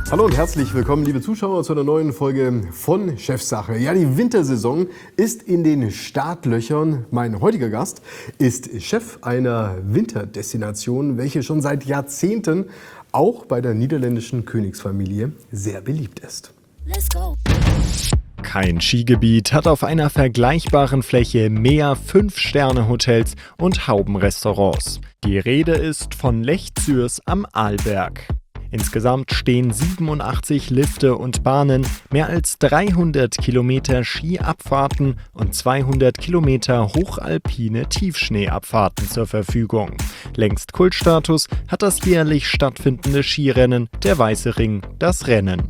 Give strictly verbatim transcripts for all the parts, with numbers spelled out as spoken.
Hallo und herzlich willkommen, liebe Zuschauer, zu einer neuen Folge von Chefsache. Ja, die Wintersaison ist in den Startlöchern. Mein heutiger Gast ist Chef einer Winterdestination, welche schon seit Jahrzehnten auch bei der niederländischen Königsfamilie sehr beliebt ist. Let's go. Kein Skigebiet hat auf einer vergleichbaren Fläche mehr Fünf-Sterne-Hotels und Haubenrestaurants. Die Rede ist von Lech Zürs am Arlberg. Insgesamt stehen siebenundachtzig Lifte und Bahnen, mehr als dreihundert Kilometer Skiabfahrten und zweihundert Kilometer hochalpine Tiefschneeabfahrten zur Verfügung. Längst Kultstatus hat das jährlich stattfindende Skirennen, der Weiße Ring, das Rennen.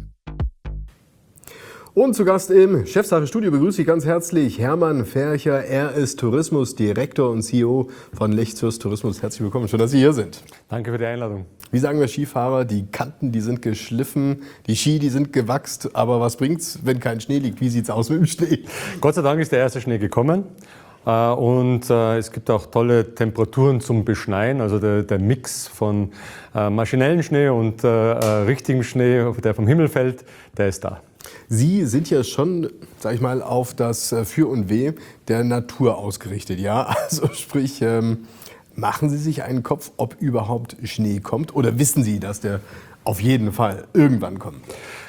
Und zu Gast im Chefsache-Studio begrüße ich ganz herzlich Hermann Fercher. Er ist Tourismusdirektor und C E O von Lech Zürs Tourismus. Herzlich willkommen, schön, dass Sie hier sind. Danke für die Einladung. Wie sagen wir Skifahrer, die Kanten, die sind geschliffen, die Ski, die sind gewachst. Aber was bringt's, wenn kein Schnee liegt? Wie sieht's aus mit dem Schnee? Gott sei Dank ist der erste Schnee gekommen. Und es gibt auch tolle Temperaturen zum Beschneien. Also der, der Mix von maschinellen Schnee und richtigem Schnee, der vom Himmel fällt, der ist da. Sie sind ja schon, sag ich mal, auf das Für und Weh der Natur ausgerichtet, ja? Also sprich, ähm, machen Sie sich einen Kopf, ob überhaupt Schnee kommt, oder wissen Sie, dass der auf jeden Fall irgendwann kommt?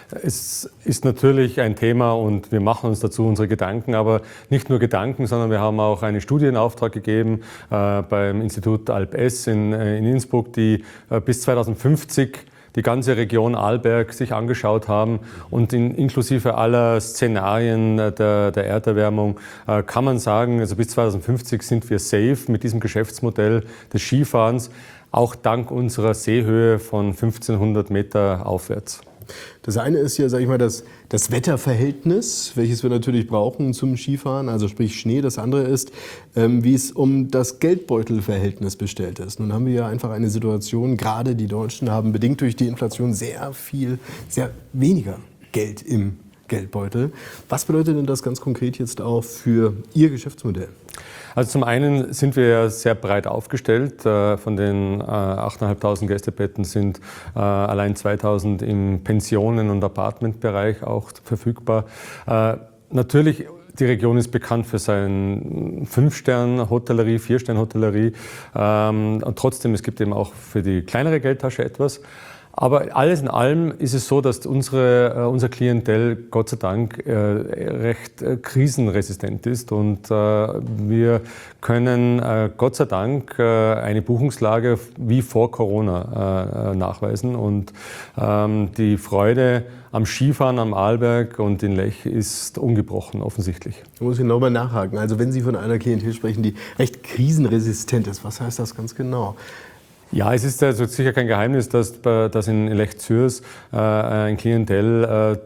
Es ist natürlich ein Thema und wir machen uns dazu unsere Gedanken, aber nicht nur Gedanken, sondern wir haben auch eine Studie in Auftrag gegeben äh, beim Institut Alp-S in, äh, in Innsbruck, die äh, bis zweitausendfünfzig die ganze Region Arlberg sich angeschaut haben, und in, inklusive aller Szenarien der, der Erderwärmung äh, kann man sagen, also bis zweitausendfünfzig sind wir safe mit diesem Geschäftsmodell des Skifahrens, auch dank unserer Seehöhe von fünfzehnhundert Meter aufwärts. Das eine ist ja, sag ich mal, das, das Wetterverhältnis, welches wir natürlich brauchen zum Skifahren, also sprich Schnee. Das andere ist, ähm, wie es um das Geldbeutelverhältnis bestellt ist. Nun haben wir ja einfach eine Situation, gerade die Deutschen haben bedingt durch die Inflation sehr viel, sehr weniger Geld im Geldbeutel. Was bedeutet denn das ganz konkret jetzt auch für Ihr Geschäftsmodell? Also zum einen sind wir ja sehr breit aufgestellt. Von den achttausendfünfhundert Gästebetten sind allein zweitausend im Pensionen- und Apartmentbereich auch verfügbar. Natürlich, die Region ist bekannt für seine Fünf-Sterne-Hotellerie, Vier-Sterne-Hotellerie. Und trotzdem, es gibt eben auch für die kleinere Geldtasche etwas. Aber alles in allem ist es so, dass unsere, unser Klientel Gott sei Dank äh, recht äh, krisenresistent ist, und äh, wir können äh, Gott sei Dank äh, eine Buchungslage wie vor Corona äh, nachweisen, und ähm, die Freude am Skifahren am Arlberg und in Lech ist ungebrochen, offensichtlich. Da muss ich nochmal nachhaken. Also wenn Sie von einer Klientel sprechen, die recht krisenresistent ist, was heißt das ganz genau? Ja, es ist also sicher kein Geheimnis, dass, dass in Lech Zürs äh, ein Klientel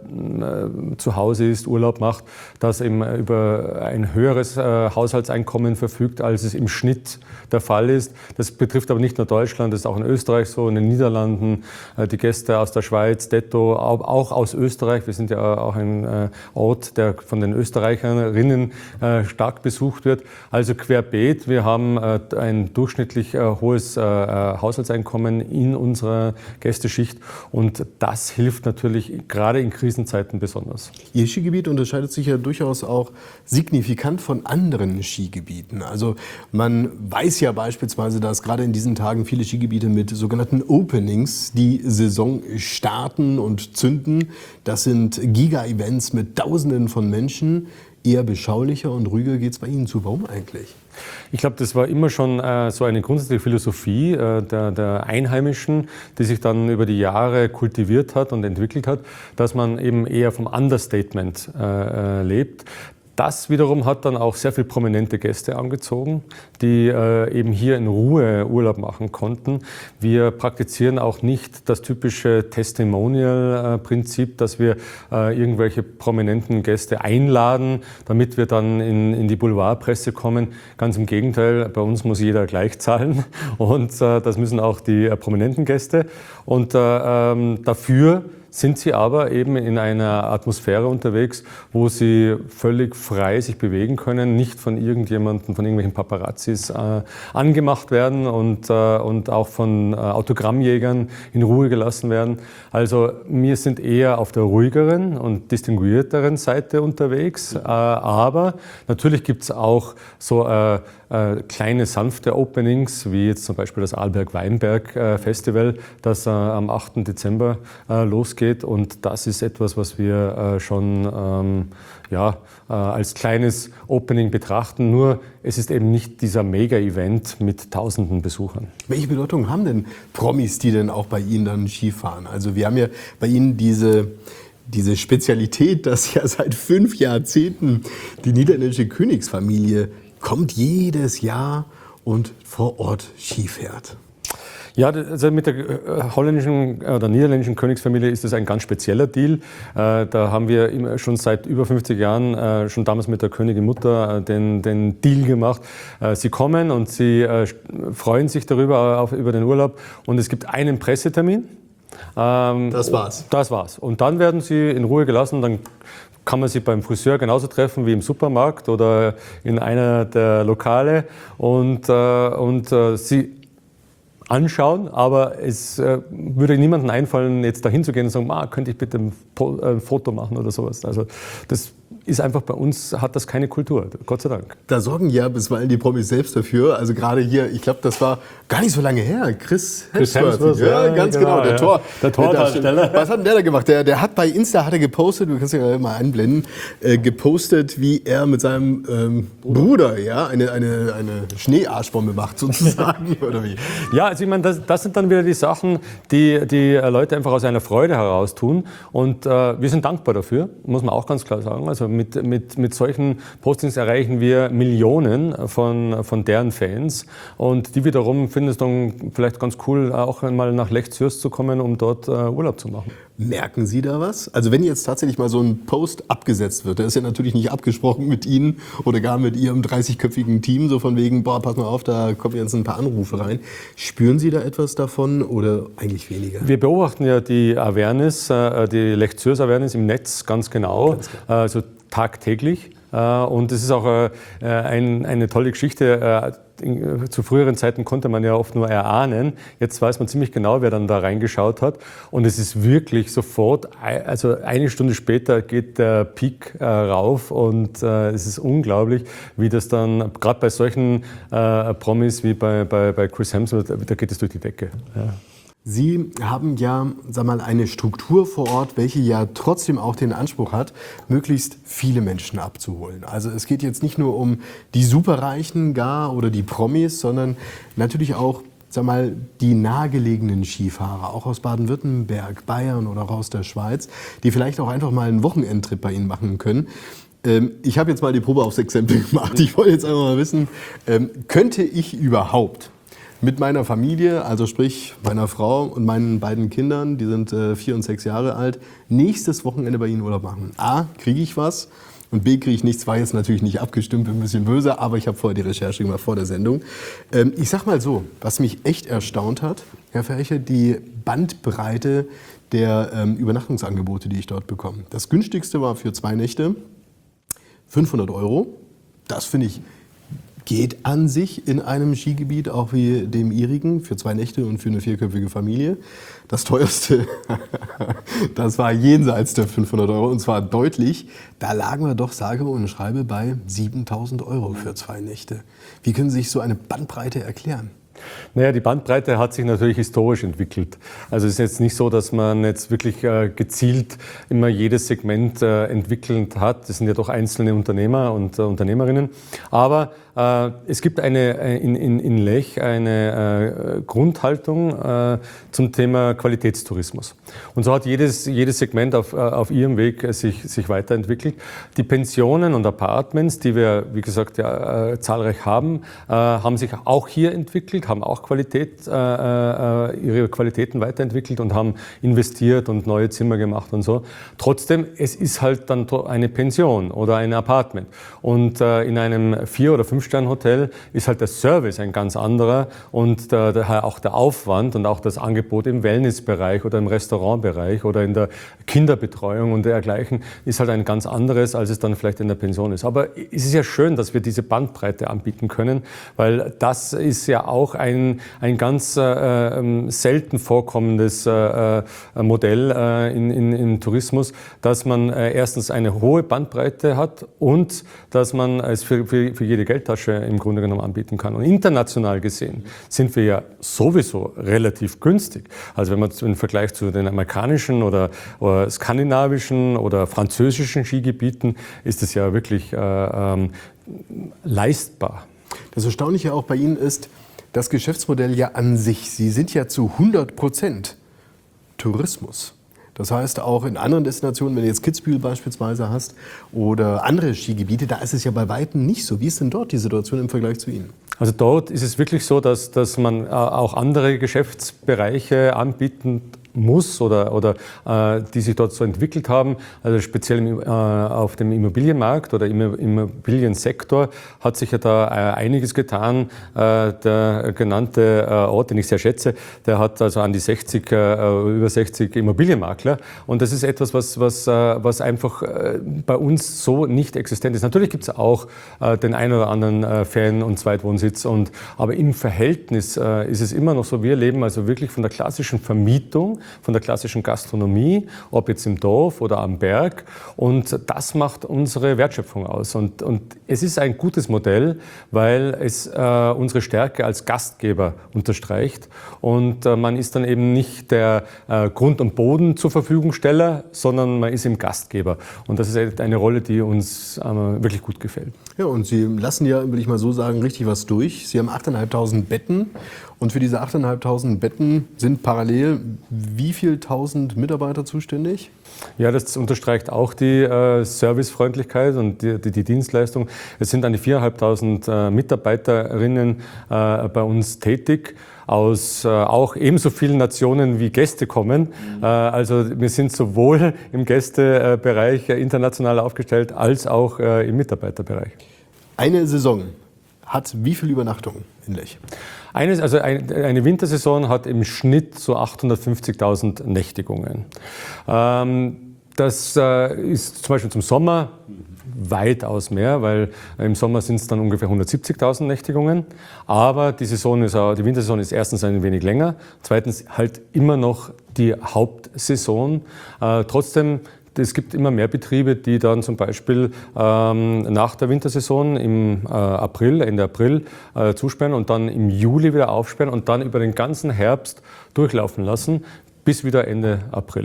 äh, zu Hause ist, Urlaub macht, das eben über ein höheres äh, Haushaltseinkommen verfügt, als es im Schnitt der Fall ist. Das betrifft aber nicht nur Deutschland, das ist auch in Österreich so, in den Niederlanden, äh, die Gäste aus der Schweiz, Detto, auch, auch aus Österreich. Wir sind ja auch ein äh, Ort, der von den Österreicherinnen äh, stark besucht wird. Also querbeet, wir haben äh, ein durchschnittlich äh, hohes äh, Haushaltseinkommen in unserer Gästeschicht, und das hilft natürlich gerade in Krisenzeiten besonders. Ihr Skigebiet unterscheidet sich ja durchaus auch signifikant von anderen Skigebieten. Also man weiß ja beispielsweise, dass gerade in diesen Tagen viele Skigebiete mit sogenannten Openings die Saison starten und zünden. Das sind Giga-Events mit Tausenden von Menschen. Eher beschaulicher und ruhiger geht es bei Ihnen zu. Warum eigentlich? Ich glaube, das war immer schon äh, so eine grundsätzliche Philosophie äh, der, der Einheimischen, die sich dann über die Jahre kultiviert hat und entwickelt hat, dass man eben eher vom Understatement äh, äh, lebt. Das wiederum hat dann auch sehr viele prominente Gäste angezogen, die äh, eben hier in Ruhe Urlaub machen konnten. Wir praktizieren auch nicht das typische Testimonial-Prinzip, dass wir äh, irgendwelche prominenten Gäste einladen, damit wir dann in, in die Boulevardpresse kommen. Ganz im Gegenteil, bei uns muss jeder gleich zahlen, und äh, das müssen auch die äh, prominenten Gäste. Und äh, ähm, dafür sind sie aber eben in einer Atmosphäre unterwegs, wo sie völlig frei sich bewegen können, nicht von irgendjemandem, von irgendwelchen Paparazzis äh, angemacht werden und, äh, und auch von äh, Autogrammjägern in Ruhe gelassen werden. Also wir sind eher auf der ruhigeren und distinguierteren Seite unterwegs, äh, aber natürlich gibt es auch so äh, äh, kleine sanfte Openings, wie jetzt zum Beispiel das Arlberg Weinberg äh, Festival, das äh, am achten Dezember äh, losgeht, und das ist etwas, was wir äh, schon ähm, ja, äh, als kleines Opening betrachten, nur es ist eben nicht dieser Mega-Event mit tausenden Besuchern. Welche Bedeutung haben denn Promis, die denn auch bei Ihnen dann Skifahren? Also wir haben ja bei Ihnen diese, diese Spezialität, dass ja seit fünf Jahrzehnten die niederländische Königsfamilie kommt jedes Jahr und vor Ort Ski fährt. Ja, also mit der holländischen oder niederländischen Königsfamilie ist das ein ganz spezieller Deal. Da haben wir schon seit über fünfzig Jahren, schon damals mit der Königin Mutter, den, den Deal gemacht. Sie kommen und sie freuen sich darüber, auf, über den Urlaub, und es gibt einen Pressetermin. Das war's. Das war's. Und dann werden sie in Ruhe gelassen. Dann kann man sie beim Friseur genauso treffen wie im Supermarkt oder in einer der Lokale und, äh, und äh, sie anschauen, aber es äh, würde niemandem einfallen, jetzt da hinzugehen und sagen, ah, könnte ich bitte ein, po- ein Foto machen oder sowas. Also das ist einfach, bei uns hat das keine Kultur, Gott sei Dank. Da sorgen ja bisweilen die Promis selbst dafür. Also gerade hier, ich glaube, das war gar nicht so lange her. Chris Hemsworth. Chris Hemsworth, ja, ja, ganz genau, genau, der ja. Tor. Der Tordarsteller. Was hat denn der da gemacht? Der, der hat bei Insta hat er gepostet, du kannst ja mal einblenden, äh, gepostet, wie er mit seinem ähm, Bruder ja, eine, eine, eine Schneearschbombe macht, sozusagen. Oder wie? Ja, also ich meine, das, das sind dann wieder die Sachen, die die Leute einfach aus einer Freude heraus tun, und äh, wir sind dankbar dafür, muss man auch ganz klar sagen. Also mit, mit, mit solchen Postings erreichen wir Millionen von, von deren Fans, und die wiederum finden es dann vielleicht ganz cool, auch einmal nach Lech Zürs zu kommen, um dort äh, Urlaub zu machen. Merken Sie da was? Also wenn jetzt tatsächlich mal so ein Post abgesetzt wird, der ist ja natürlich nicht abgesprochen mit Ihnen oder gar mit Ihrem dreißigköpfigen Team, so von wegen, boah, pass mal auf, da kommen jetzt ein paar Anrufe rein. Spüren Sie da etwas davon oder eigentlich weniger? Wir beobachten ja die Awareness, äh, die Lech Zürs Awareness im Netz ganz genau, ganz genau. also tagtäglich. Und es ist auch ein, eine tolle Geschichte. Zu früheren Zeiten konnte man ja oft nur erahnen. Jetzt weiß man ziemlich genau, wer dann da reingeschaut hat. Und es ist wirklich sofort, also eine Stunde später geht der Peak rauf. Und es ist unglaublich, wie das dann, gerade bei solchen Promis wie bei, bei, bei Chris Hemsworth, da geht es durch die Decke. Ja. Sie haben ja, sag mal, eine Struktur vor Ort, welche ja trotzdem auch den Anspruch hat, möglichst viele Menschen abzuholen. Also es geht jetzt nicht nur um die Superreichen gar oder die Promis, sondern natürlich auch, sag mal, die nahegelegenen Skifahrer, auch aus Baden-Württemberg, Bayern oder auch aus der Schweiz, die vielleicht auch einfach mal einen Wochenendtrip bei Ihnen machen können. Ähm, ich habe jetzt mal die Probe aufs Exempel gemacht. Ich wollte jetzt einfach mal wissen, ähm, könnte ich überhaupt mit meiner Familie, also sprich meiner Frau und meinen beiden Kindern, die sind äh, vier und sechs Jahre alt, nächstes Wochenende bei Ihnen Urlaub machen? A, kriege ich was? Und B, kriege ich nichts? War jetzt natürlich nicht abgestimmt, bin ein bisschen böse, aber ich habe vorher die Recherche gemacht, vor der Sendung. Ähm, ich sag mal so, was mich echt erstaunt hat, Herr Ferche, die Bandbreite der ähm, Übernachtungsangebote, die ich dort bekomme. Das günstigste war für zwei Nächte fünfhundert Euro. Das finde ich geht an sich in einem Skigebiet, auch wie dem Ihrigen, für zwei Nächte und für eine vierköpfige Familie. Das teuerste, das war jenseits der fünfhundert Euro, und zwar deutlich. Da lagen wir doch, sage und schreibe, bei siebentausend Euro für zwei Nächte. Wie können Sie sich so eine Bandbreite erklären? Naja, die Bandbreite hat sich natürlich historisch entwickelt. Also es ist jetzt nicht so, dass man jetzt wirklich äh, gezielt immer jedes Segment äh, entwickelt hat. Das sind ja doch einzelne Unternehmer und äh, Unternehmerinnen. Aber äh, es gibt eine, in, in, in Lech eine äh, Grundhaltung äh, zum Thema Qualitätstourismus. Und so hat jedes, jedes Segment auf, äh, auf ihrem Weg äh, sich, sich weiterentwickelt. Die Pensionen und Apartments, die wir, wie gesagt, ja, äh, zahlreich haben, äh, haben sich auch hier entwickelt, haben auch Qualität, äh, äh, ihre Qualitäten weiterentwickelt und haben investiert und neue Zimmer gemacht und so. Trotzdem, es ist halt dann eine Pension oder ein Apartment. Und äh, in einem vier- oder fünf Fünf-Sterne-Hotel ist halt der Service ein ganz anderer und der, der, auch der Aufwand und auch das Angebot im Wellnessbereich oder im Restaurantbereich oder in der Kinderbetreuung und dergleichen ist halt ein ganz anderes, als es dann vielleicht in der Pension ist. Aber es ist ja schön, dass wir diese Bandbreite anbieten können, weil das ist ja auch ein, ein ganz äh, selten vorkommendes äh, Modell äh, in, in, im Tourismus, dass man äh, erstens eine hohe Bandbreite hat und dass man es für, für, für jede Geldtasche im Grunde genommen anbieten kann. Und international gesehen sind wir ja sowieso relativ günstig. Also wenn man im Vergleich zu den amerikanischen oder, oder skandinavischen oder französischen Skigebieten ist es ja wirklich äh, ähm, leistbar. Das Erstaunliche auch bei Ihnen ist, das Geschäftsmodell ja an sich. Sie sind ja zu hundert Prozent Tourismus. Das heißt, auch in anderen Destinationen, wenn du jetzt Kitzbühel beispielsweise hast oder andere Skigebiete, da ist es ja bei Weitem nicht so. Wie ist denn dort die Situation im Vergleich zu Ihnen? Also dort ist es wirklich so, dass, dass man auch andere Geschäftsbereiche anbieten muss oder, oder äh, die sich dort so entwickelt haben. Also speziell im, äh, auf dem Immobilienmarkt oder im Immobiliensektor hat sich ja da äh, einiges getan. Äh, der genannte äh, Ort, den ich sehr schätze, der hat also an die sechzig, äh, über sechzig Immobilienmakler. Und das ist etwas, was, was, äh, was einfach äh, bei uns so nicht existent ist. Natürlich gibt es auch äh, den einen oder anderen äh, Ferien- und Zweitwohnsitz. Und, aber im Verhältnis äh, ist es immer noch so, wir leben also wirklich von der klassischen Vermietung, von der klassischen Gastronomie, ob jetzt im Dorf oder am Berg. Und das macht unsere Wertschöpfung aus. Und, und es ist ein gutes Modell, weil es äh, unsere Stärke als Gastgeber unterstreicht. Und äh, man ist dann eben nicht der äh, Grund- und Boden zur Verfügungsteller, sondern man ist im Gastgeber. Und das ist eine Rolle, die uns äh, wirklich gut gefällt. Ja, und Sie lassen ja, will ich mal so sagen, richtig was durch. Sie haben achttausendfünfhundert Betten. Und für diese achttausendfünfhundert Betten sind parallel wie viel tausend Mitarbeiter zuständig? Ja, das unterstreicht auch die äh, Servicefreundlichkeit und die, die, die Dienstleistung. Es sind an die viertausendfünfhundert äh, Mitarbeiterinnen äh, bei uns tätig, aus äh, auch ebenso vielen Nationen wie Gäste kommen. Mhm. Äh, also wir sind sowohl im Gästebereich äh, international aufgestellt, als auch äh, im Mitarbeiterbereich. Eine Saison hat wie viele Übernachtungen in Lech? Eine, also eine Wintersaison hat im Schnitt so achthundertfünfzigtausend Nächtigungen. Ähm, das äh, ist zum Beispiel zum Sommer weitaus mehr, weil im Sommer sind es dann ungefähr hundertsiebzigtausend Nächtigungen. Aber die, Saison ist auch, die Wintersaison ist erstens ein wenig länger, zweitens halt immer noch die Hauptsaison. Äh, trotzdem Es gibt immer mehr Betriebe, die dann zum Beispiel ähm, nach der Wintersaison im äh, April, Ende April äh, zusperren und dann im Juli wieder aufsperren und dann über den ganzen Herbst durchlaufen lassen, bis wieder Ende April.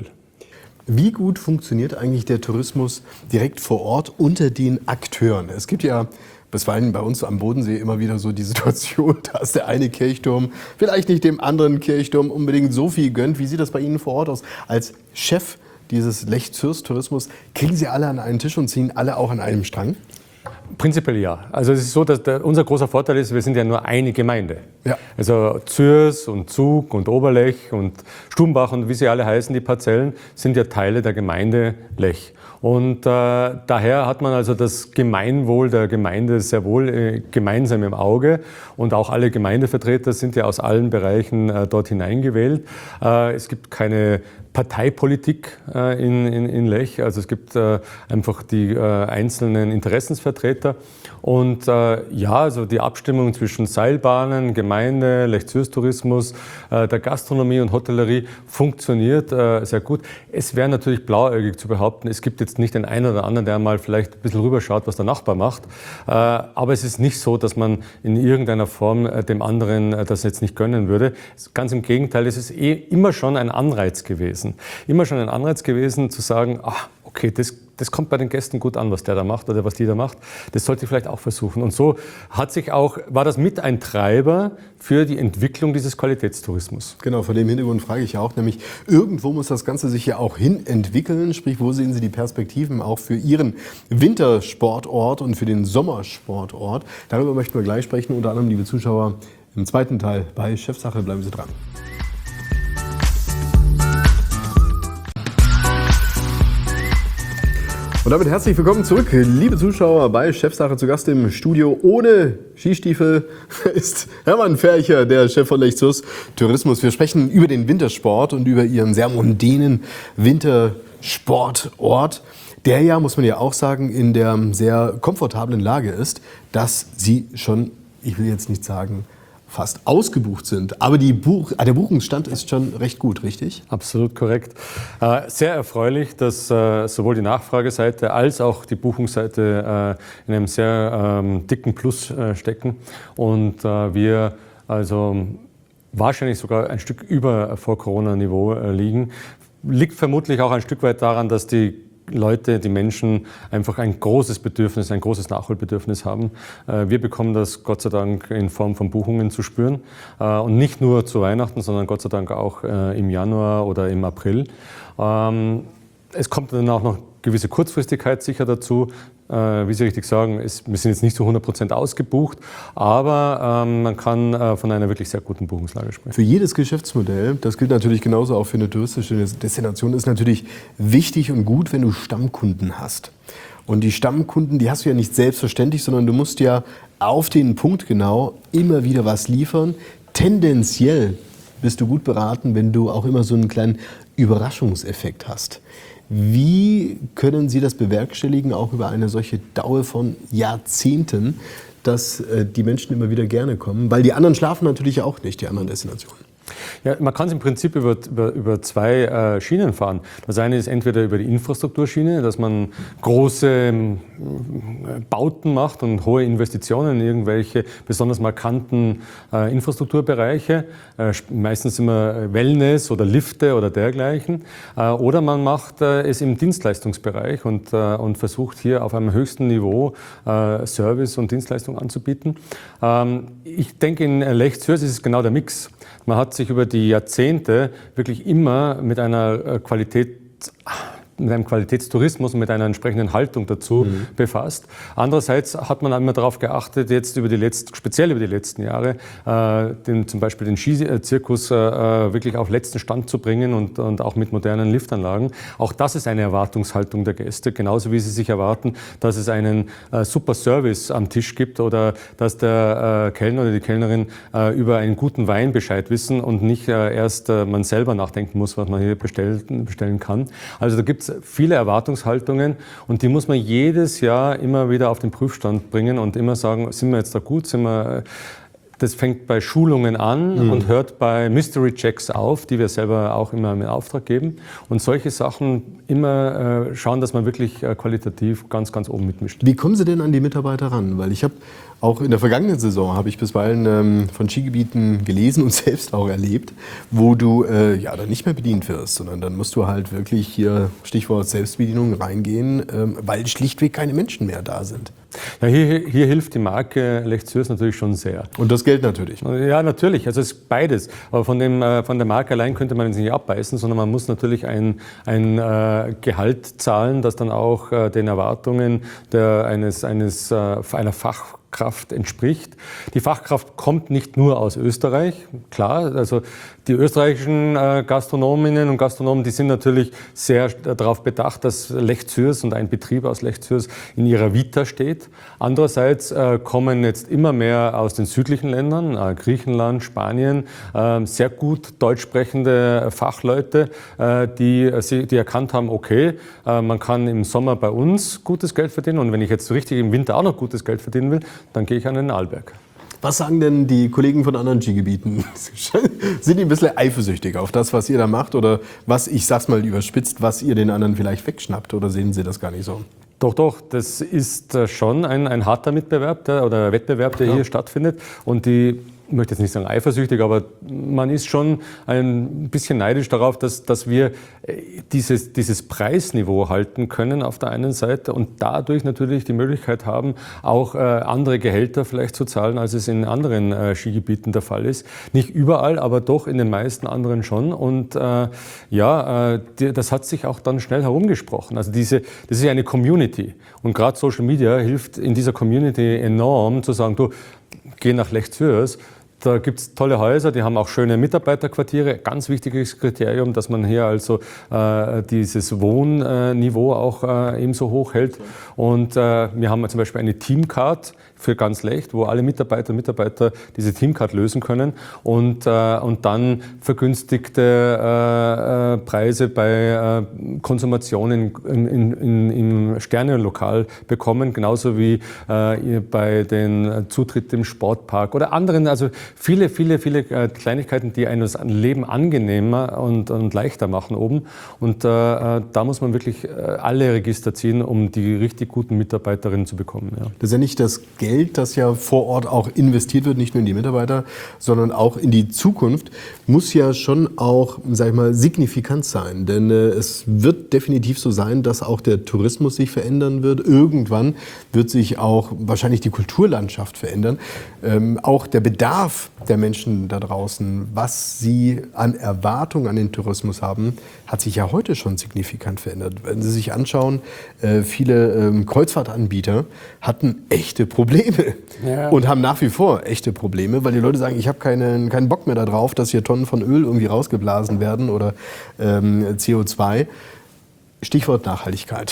Wie gut funktioniert eigentlich der Tourismus direkt vor Ort unter den Akteuren? Es gibt ja bisweilen bei uns am Bodensee immer wieder so die Situation, dass der eine Kirchturm vielleicht nicht dem anderen Kirchturm unbedingt so viel gönnt. Wie sieht das bei Ihnen vor Ort aus? Als Chef dieses Lech Zürs Tourismus, kriegen Sie alle an einen Tisch und ziehen alle auch an einem Strang? Prinzipiell ja. Also es ist so, dass der, unser großer Vorteil ist, wir sind ja nur eine Gemeinde. Ja. Also Zürs und Zug und Oberlech und Stumbach und wie sie alle heißen, die Parzellen, sind ja Teile der Gemeinde Lech. Und äh, daher hat man also das Gemeinwohl der Gemeinde sehr wohl äh, gemeinsam im Auge. Und auch alle Gemeindevertreter sind ja aus allen Bereichen äh, dort hineingewählt. Äh, es gibt keine Parteipolitik äh, in, in, in Lech. Also es gibt äh, einfach die äh, einzelnen Interessensvertreter. Und äh, ja, also die Abstimmung zwischen Seilbahnen, Gemeinde, Lech Zürs Tourismus, äh, der Gastronomie und Hotellerie funktioniert äh, sehr gut. Es wäre natürlich blauäugig zu behaupten, es gibt jetzt nicht den einen oder anderen, der mal vielleicht ein bisschen rüberschaut, was der Nachbar macht. Äh, aber es ist nicht so, dass man in irgendeiner Form äh, dem anderen äh, das jetzt nicht gönnen würde. Ganz im Gegenteil, es ist eh immer schon ein Anreiz gewesen. Immer schon ein Anreiz gewesen, zu sagen, ach, okay, das, das kommt bei den Gästen gut an, was der da macht oder was die da macht. Das sollte ich vielleicht auch versuchen. Und so hat sich auch, war das mit ein Treiber für die Entwicklung dieses Qualitätstourismus. Genau, vor dem Hintergrund frage ich auch, nämlich irgendwo muss das Ganze sich ja auch hin entwickeln. Sprich, wo sehen Sie die Perspektiven auch für Ihren Wintersportort und für den Sommersportort? Darüber möchten wir gleich sprechen, unter anderem, liebe Zuschauer, im zweiten Teil bei Chefsache. Bleiben Sie dran. Und damit herzlich willkommen zurück, liebe Zuschauer, bei Chefsache. Zu Gast im Studio ohne Skistiefel ist Hermann Fercher, der Chef von Lechzürs Tourismus. Wir sprechen über den Wintersport und über ihren sehr mondänen Wintersportort, der ja, muss man ja auch sagen, in der sehr komfortablen Lage ist, dass sie schon, ich will jetzt nicht sagen, fast ausgebucht sind. Aber die Buch, der Buchungsstand ist schon recht gut, richtig? Absolut korrekt. Sehr erfreulich, dass sowohl die Nachfrageseite als auch die Buchungsseite in einem sehr dicken Plus stecken und wir also wahrscheinlich sogar ein Stück über Vor-Corona-Niveau liegen. Liegt vermutlich auch ein Stück weit daran, dass die Leute, die Menschen einfach ein großes Bedürfnis, ein großes Nachholbedürfnis haben. Wir bekommen das Gott sei Dank in Form von Buchungen zu spüren. Und nicht nur zu Weihnachten, sondern Gott sei Dank auch im Januar oder im April. Es kommt dann auch noch gewisse Kurzfristigkeit sicher dazu. Wie Sie richtig sagen, ist, wir sind jetzt nicht zu hundert Prozent ausgebucht, aber ähm, man kann äh, von einer wirklich sehr guten Buchungslage sprechen. Für jedes Geschäftsmodell, das gilt natürlich genauso auch für eine touristische Destination, ist natürlich wichtig und gut, wenn du Stammkunden hast. Und die Stammkunden, die hast du ja nicht selbstverständlich, sondern du musst ja auf den Punkt genau immer wieder was liefern. Tendenziell bist du gut beraten, wenn du auch immer so einen kleinen Überraschungseffekt hast. Wie können Sie das bewerkstelligen, auch über eine solche Dauer von Jahrzehnten, dass äh, die Menschen immer wieder gerne kommen? Weil die anderen schlafen natürlich auch nicht, die anderen Destinationen. Ja, man kann es im Prinzip über, über, über zwei äh, Schienen fahren. Das eine ist entweder über die Infrastrukturschiene, dass man große äh, Bauten macht und hohe Investitionen in irgendwelche besonders markanten äh, Infrastrukturbereiche, äh, meistens immer Wellness oder Lifte oder dergleichen. Äh, oder man macht äh, es im Dienstleistungsbereich und, äh, und versucht hier auf einem höchsten Niveau äh, Service und Dienstleistung anzubieten. Ähm, ich denke, in Lechzürs ist es genau der Mix. Man hat sich über die Jahrzehnte wirklich immer mit einer Qualität, mit einem Qualitätstourismus und mit einer entsprechenden Haltung dazu mhm. befasst. Andererseits hat man immer darauf geachtet, jetzt über die letzten, speziell über die letzten Jahre, äh, den, zum Beispiel den Skizirkus äh, wirklich auf letzten Stand zu bringen und, und auch mit modernen Liftanlagen. Auch das ist eine Erwartungshaltung der Gäste, genauso wie sie sich erwarten, dass es einen äh, super Service am Tisch gibt oder dass der äh, Kellner oder die Kellnerin äh, über einen guten Wein Bescheid wissen und nicht äh, erst äh, man selber nachdenken muss, was man hier bestellen, bestellen kann. Also da gibt es viele Erwartungshaltungen und die muss man jedes Jahr immer wieder auf den Prüfstand bringen und immer sagen, sind wir jetzt da gut, sind wir... Das fängt bei Schulungen an mhm. und hört bei Mystery Checks auf, die wir selber auch immer in Auftrag geben. Und solche Sachen immer äh, schauen, dass man wirklich äh, qualitativ ganz, ganz oben mitmischt. Wie kommen Sie denn an die Mitarbeiter ran? Weil ich habe auch in der vergangenen Saison habe ich bisweilen ähm, von Skigebieten gelesen und selbst auch erlebt, wo du äh, ja dann nicht mehr bedient wirst, sondern dann musst du halt wirklich hier, Stichwort Selbstbedienung, reingehen, ähm, weil schlichtweg keine Menschen mehr da sind. Ja, hier, hier hilft die Marke Lechzürs natürlich schon sehr. Und das Geld natürlich. Ja, natürlich. Also es ist beides. Aber von, dem, von der Marke allein könnte man es nicht abbeißen, sondern man muss natürlich ein, ein äh, Gehalt zahlen, das dann auch äh, den Erwartungen der, eines, eines, äh, einer Fach Fachkraft entspricht. Die Fachkraft kommt nicht nur aus Österreich, klar, also die österreichischen äh, Gastronominnen und Gastronomen, die sind natürlich sehr darauf bedacht, dass Lechzürs und ein Betrieb aus Lechzürs in ihrer Vita steht. Andererseits äh, kommen jetzt immer mehr aus den südlichen Ländern, äh, Griechenland, Spanien, äh, sehr gut deutsch sprechende Fachleute, äh, die, die erkannt haben, okay, äh, man kann im Sommer bei uns gutes Geld verdienen und wenn ich jetzt richtig im Winter auch noch gutes Geld verdienen will, dann gehe ich an den Arlberg. Was sagen denn die Kollegen von anderen Skigebieten? Sind die ein bisschen eifersüchtig auf das, was ihr da macht? Oder was, ich sag's mal überspitzt, was ihr den anderen vielleicht wegschnappt? Oder sehen sie das gar nicht so? Doch, doch, das ist schon ein, ein harter Mitbewerb der, oder Wettbewerb, der ja. hier stattfindet. Und die, ich möchte jetzt nicht sagen eifersüchtig, aber man ist schon ein bisschen neidisch darauf, dass, dass wir dieses, dieses Preisniveau halten können auf der einen Seite und dadurch natürlich die Möglichkeit haben, auch äh, andere Gehälter vielleicht zu zahlen, als es in anderen äh, Skigebieten der Fall ist. Nicht überall, aber doch in den meisten anderen schon. Und äh, ja, äh, die, das hat sich auch dann schnell herumgesprochen. Also diese, das ist ja eine Community. Und gerade Social Media hilft in dieser Community enorm zu sagen, du, geh nach Lechzürs. Da gibt es tolle Häuser, die haben auch schöne Mitarbeiterquartiere. Ganz wichtiges Kriterium, dass man hier also äh, dieses Wohnniveau auch äh, ebenso hoch hält. Und äh, wir haben zum Beispiel eine Teamcard für ganz leicht, wo alle Mitarbeiter und Mitarbeiter diese Teamcard lösen können und, äh, und dann vergünstigte äh, äh, Preise bei äh, Konsumationen in, in, in, im Sternenlokal bekommen, genauso wie äh, bei den Zutritt im Sportpark oder anderen, also viele, viele, viele äh, Kleinigkeiten, die einem das Leben angenehmer und, und leichter machen oben. Und äh, da muss man wirklich äh, alle Register ziehen, um die richtig guten Mitarbeiterinnen zu bekommen. Ja. Das ist ja nicht das Geld, das ja vor Ort auch investiert wird, nicht nur in die Mitarbeiter, sondern auch in die Zukunft, muss ja schon auch, sag ich mal, signifikant sein. Denn äh, es wird definitiv so sein, dass auch der Tourismus sich verändern wird. Irgendwann wird sich auch wahrscheinlich die Kulturlandschaft verändern. Ähm, auch der Bedarf der Menschen da draußen, was sie an Erwartungen an den Tourismus haben, hat sich ja heute schon signifikant verändert. Wenn Sie sich anschauen, äh, viele ähm, Kreuzfahrtanbieter hatten echte Probleme ja. und haben nach wie vor echte Probleme, weil die Leute sagen, ich habe keinen, keinen Bock mehr darauf, dass hier Tonnen von Öl irgendwie rausgeblasen werden oder ähm, C O zwei. Stichwort Nachhaltigkeit.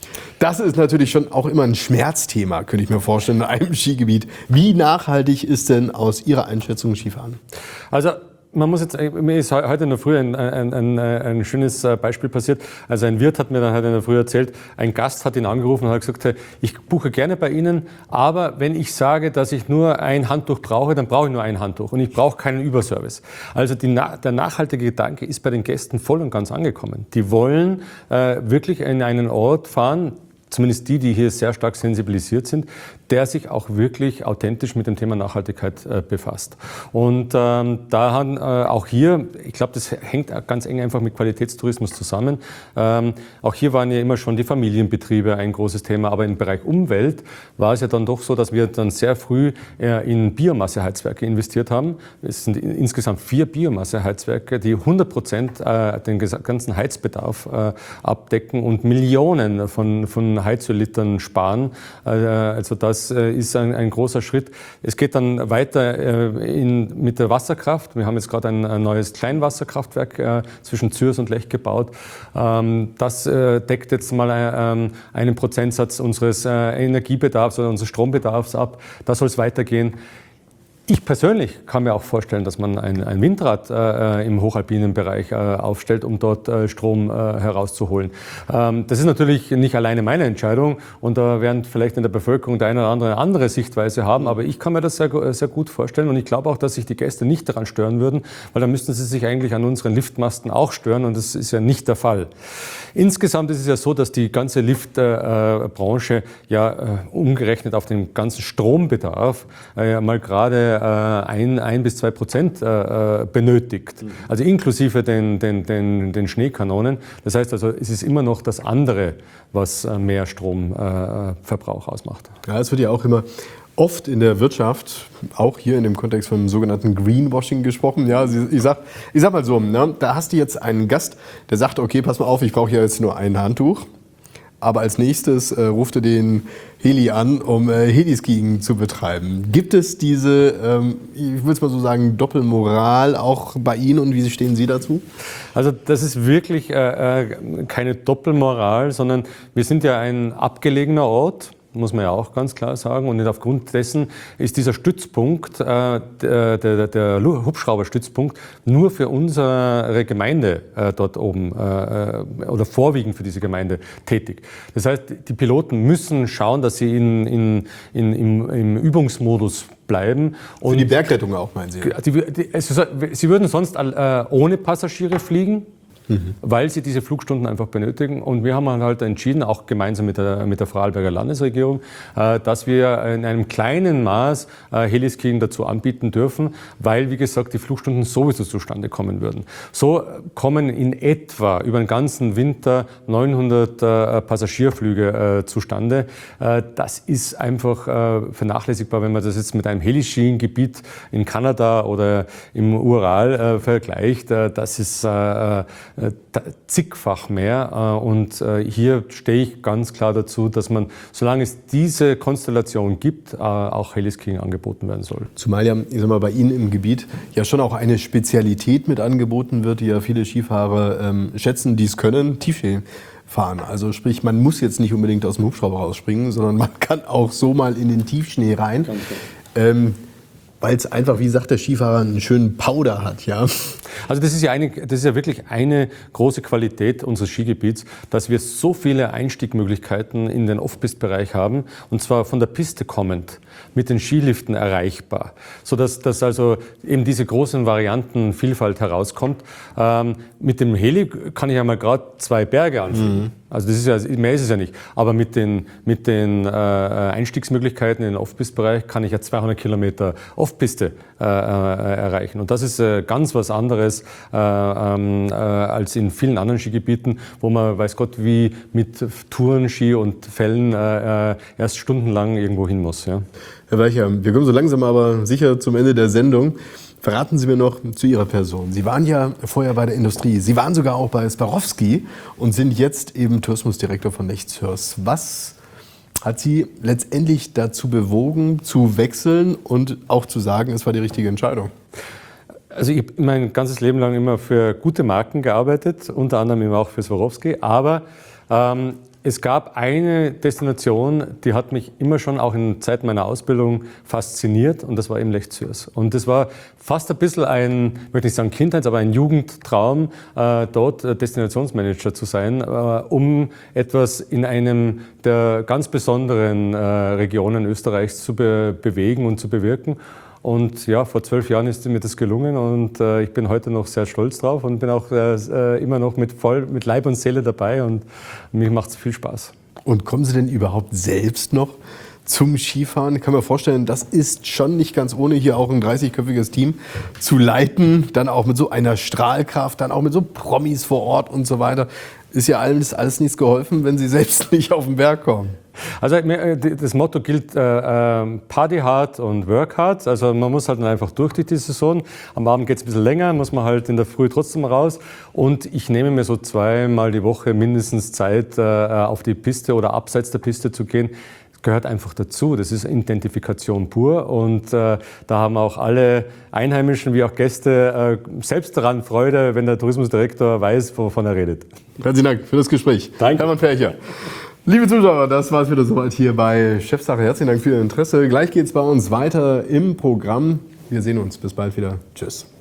Das ist natürlich schon auch immer ein Schmerzthema, könnte ich mir vorstellen, in einem Skigebiet. Wie nachhaltig ist denn aus Ihrer Einschätzung Skifahren? Also man muss jetzt, mir ist heute in der Früh ein, ein, ein, ein schönes Beispiel passiert. Also ein Wirt hat mir dann heute in der Früh erzählt, ein Gast hat ihn angerufen und hat gesagt, ich buche gerne bei Ihnen, aber wenn ich sage, dass ich nur ein Handtuch brauche, dann brauche ich nur ein Handtuch und ich brauche keinen Überservice. Also die, der nachhaltige Gedanke ist bei den Gästen voll und ganz angekommen. Die wollen äh, wirklich in einen Ort fahren, zumindest die, die hier sehr stark sensibilisiert sind, der sich auch wirklich authentisch mit dem Thema Nachhaltigkeit äh, befasst. Und ähm, da haben äh, auch hier, ich glaube, das hängt ganz eng einfach mit Qualitätstourismus zusammen. Ähm, auch hier waren ja immer schon die Familienbetriebe ein großes Thema, aber im Bereich Umwelt war es ja dann doch so, dass wir dann sehr früh äh, in Biomasseheizwerke investiert haben. Es sind insgesamt vier Biomasseheizwerke, die hundert Prozent äh, den ganzen Heizbedarf äh, abdecken und Millionen von, von Heizöllitern sparen. Äh, also das Das ist ein, ein großer Schritt. Es geht dann weiter äh, in, mit der Wasserkraft. Wir haben jetzt gerade ein, ein neues Kleinwasserkraftwerk äh, zwischen Zürs und Lech gebaut. Ähm, das äh, deckt jetzt mal äh, einen Prozentsatz unseres äh, Energiebedarfs oder unseres Strombedarfs ab. Da soll es weitergehen. Ich persönlich kann mir auch vorstellen, dass man ein, ein Windrad äh, im hochalpinen Bereich äh, aufstellt, um dort äh, Strom äh, herauszuholen. Ähm, das ist natürlich nicht alleine meine Entscheidung und da werden vielleicht in der Bevölkerung der eine oder andere eine andere Sichtweise haben, aber ich kann mir das sehr, sehr gut vorstellen und ich glaube auch, dass sich die Gäste nicht daran stören würden, weil dann müssten sie sich eigentlich an unseren Liftmasten auch stören und das ist ja nicht der Fall. Insgesamt ist es ja so, dass die ganze Liftbranche äh, ja äh, umgerechnet auf den ganzen Strombedarf äh, mal gerade Ein, ein bis zwei Prozent äh, benötigt, also inklusive den, den, den, den Schneekanonen. Das heißt also, es ist immer noch das andere, was mehr Stromverbrauch äh, ausmacht. Ja, es wird ja auch immer oft in der Wirtschaft, auch hier in dem Kontext vom sogenannten Greenwashing gesprochen. Ja, ich sag, ich sag mal so, ne, da hast du jetzt einen Gast, der sagt, okay, pass mal auf, ich brauche ja jetzt nur ein Handtuch. Aber als nächstes äh, ruft er den Heli an, um äh, Heliskiing zu betreiben. Gibt es diese, ähm, ich würde es mal so sagen, Doppelmoral auch bei Ihnen und wie stehen Sie dazu? Also das ist wirklich äh, keine Doppelmoral, sondern wir sind ja ein abgelegener Ort. Muss man ja auch ganz klar sagen. Und aufgrund dessen ist dieser Stützpunkt, äh, der, der, der Hubschrauberstützpunkt, nur für unsere Gemeinde äh, dort oben äh, oder vorwiegend für diese Gemeinde tätig. Das heißt, die Piloten müssen schauen, dass sie in, in, in, im, im Übungsmodus bleiben. Und für die Bergrettung auch, meinen Sie? Die, die, also, sie würden sonst äh, ohne Passagiere fliegen. Mhm. Weil sie diese Flugstunden einfach benötigen. Und wir haben halt entschieden, auch gemeinsam mit der, mit der Vorarlberger Landesregierung, äh, dass wir in einem kleinen Maß äh, Heliskiing dazu anbieten dürfen, weil, wie gesagt, die Flugstunden sowieso zustande kommen würden. So kommen in etwa über den ganzen Winter neunhundert äh, Passagierflüge äh, zustande. Äh, das ist einfach äh, vernachlässigbar, wenn man das jetzt mit einem Heliskiing-Gebiet in Kanada oder im Ural äh, vergleicht. Äh, das ist äh, zigfach mehr. Und hier stehe ich ganz klar dazu, dass man, solange es diese Konstellation gibt, auch Heliskiing angeboten werden soll. Zumal ja, ich sag mal, bei Ihnen im Gebiet ja schon auch eine Spezialität mit angeboten wird, die ja viele Skifahrer ähm, schätzen, die es können, Tiefschnee fahren. Also sprich, man muss jetzt nicht unbedingt aus dem Hubschrauber rausspringen, sondern man kann auch so mal in den Tiefschnee rein. Ähm, weil es einfach, wie sagt der Skifahrer, einen schönen Powder hat, ja. Also das ist ja eine, das ist ja wirklich eine große Qualität unseres Skigebiets, dass wir so viele Einstiegmöglichkeiten in den Off-Pist-Bereich haben, und zwar von der Piste kommend, mit den Skiliften erreichbar, sodass dass also eben diese großen Variantenvielfalt herauskommt. Ähm, mit dem Heli kann ich ja mal gerade zwei Berge anfliegen. Mhm. Also das ist ja, mehr ist es ja nicht. Aber mit den, mit den äh, Einstiegsmöglichkeiten in den Off-Pist-Bereich kann ich ja zweihundert Kilometer Off-Piste äh, äh, erreichen. Und das ist äh, ganz was anderes äh, äh, als in vielen anderen Skigebieten, wo man, weiß Gott, wie mit Tourenski und Fällen äh, erst stundenlang irgendwo hin muss. Ja. Herr Weicher, wir kommen so langsam aber sicher zum Ende der Sendung. Verraten Sie mir noch zu Ihrer Person. Sie waren ja vorher bei der Industrie. Sie waren sogar auch bei Swarovski und sind jetzt eben Tourismusdirektor von Lech-Zürs. Was hat Sie letztendlich dazu bewogen, zu wechseln und auch zu sagen, es war die richtige Entscheidung? Also ich habe mein ganzes Leben lang immer für gute Marken gearbeitet, unter anderem eben auch für Swarovski. Aber ähm, es gab eine Destination, die hat mich immer schon auch in Zeit meiner Ausbildung fasziniert, und das war eben Lech-Zürs. Und das war fast ein bisschen ein, ich möchte nicht sagen Kindheits-, aber ein Jugendtraum, äh, dort Destinationsmanager zu sein, äh, um etwas in einem der ganz besonderen äh, Regionen Österreichs zu be- bewegen und zu bewirken. Und ja, vor zwölf Jahren ist mir das gelungen, und äh, ich bin heute noch sehr stolz drauf und bin auch äh, immer noch mit, voll, mit Leib und Seele dabei, und mir macht es viel Spaß. Und kommen Sie denn überhaupt selbst noch zum Skifahren? Ich kann mir vorstellen, das ist schon nicht ganz ohne, hier auch ein dreißigköpfiges Team zu leiten, dann auch mit so einer Strahlkraft, dann auch mit so Promis vor Ort und so weiter. Ist ja alles, alles nichts geholfen, wenn Sie selbst nicht auf den Berg kommen. Also das Motto gilt äh, Party hard und work hard. Also man muss halt einfach durch die Saison. Am Abend geht es ein bisschen länger, muss man halt in der Früh trotzdem raus. Und ich nehme mir so zweimal die Woche mindestens Zeit, äh, auf die Piste oder abseits der Piste zu gehen. Das gehört einfach dazu. Das ist Identifikation pur. Und äh, da haben auch alle Einheimischen wie auch Gäste äh, selbst daran Freude, wenn der Tourismusdirektor weiß, wovon er redet. Herzlichen Dank für das Gespräch. Danke. Hermann Fercher. Liebe Zuschauer, das war es wieder soweit hier bei Chefsache. Herzlichen Dank für Ihr Interesse. Gleich geht es bei uns weiter im Programm. Wir sehen uns. Bis bald wieder. Tschüss.